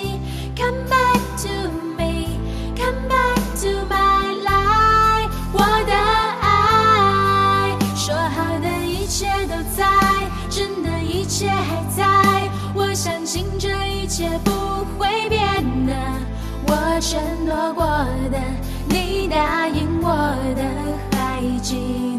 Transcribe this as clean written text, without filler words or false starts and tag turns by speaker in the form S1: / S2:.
S1: Come back to me, come back to my life。我的爱，说好的一切都在，真的一切还在。我相信这一切不会变的，我承诺过的，你答应我的，还记